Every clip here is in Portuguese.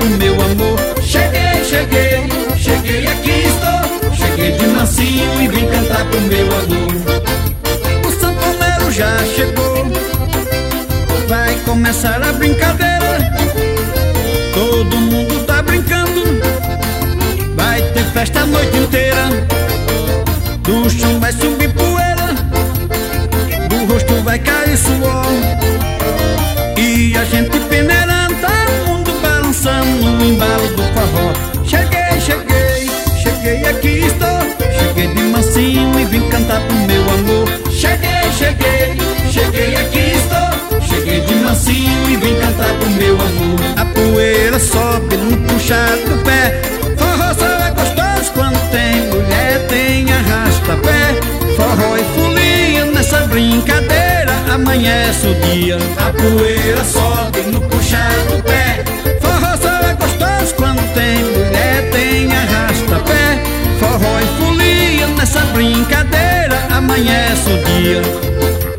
pro meu amor. Cheguei, cheguei, cheguei, aqui estou. Cheguei de mansinho e vim cantar pro meu amor. O sanfoneiro já chegou, vai começar a brincadeira. Todo mundo tá brincando, vai ter festa a noite inteira. Do chão vai subir poeira, do rosto vai cair suor, e a gente peneirando, todo mundo balançando no embalo do forró. Cheguei, cheguei, cheguei, aqui estou. Cheguei de mansinho e vim cantar pro meu amor. Cheguei, cheguei, cheguei, aqui estou. Cheguei de mansinho e vim cantar pro meu amor. A poeira sobe no puxar do pé. Forró só é gostoso quando tem mulher, tem arrasta-pé. Forró e folia nessa brincadeira, amanhece o dia. A poeira sobe no puxar do pé. Forró só é gostoso quando tem mulher, tem arrasta-pé. Forró e folia nessa brincadeira, amanhece o dia.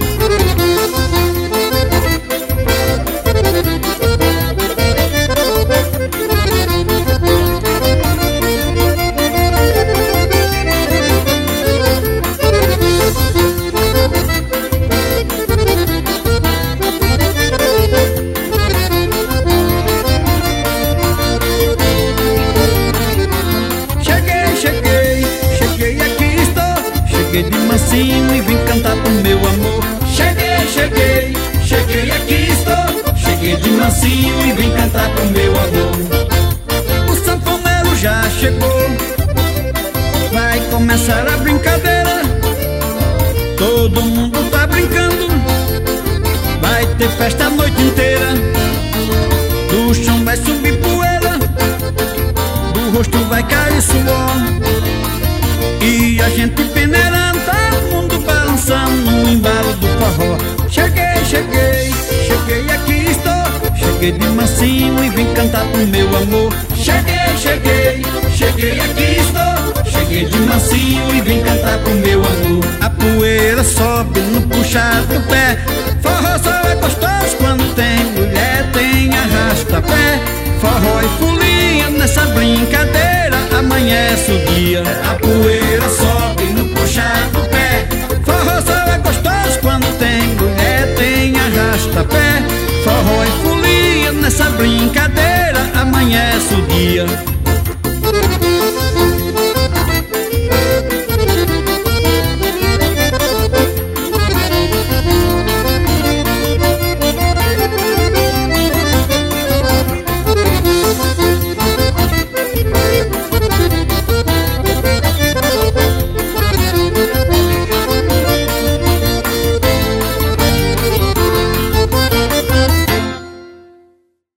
Cheguei de mansinho e vim cantar pro meu amor. Cheguei, cheguei, cheguei, aqui estou. Cheguei de mansinho e vim cantar pro meu amor. O sanfoneiro já chegou, vai começar a brincadeira. Todo mundo tá brincando, vai ter festa a noite inteira. Do chão vai subir poeira, do rosto vai cair suor, e a gente peneirando, todo mundo balançando no embalo do forró. Cheguei, cheguei, cheguei, aqui estou. Cheguei de mansinho e vim cantar pro meu amor. Cheguei, cheguei, cheguei, aqui estou. Cheguei de mansinho e vim cantar pro meu amor. A poeira sobe no puxar do pé. Forró só é gostoso quando tem mulher, tem arrasta-pé. Forró e folia nessa brincadeira, amanhece o dia. A poeira sobe no puxar do pé. Forró só é gostoso quando tem mulher, tem arrasta-pé. Forró e folia nessa brincadeira, amanhece o dia.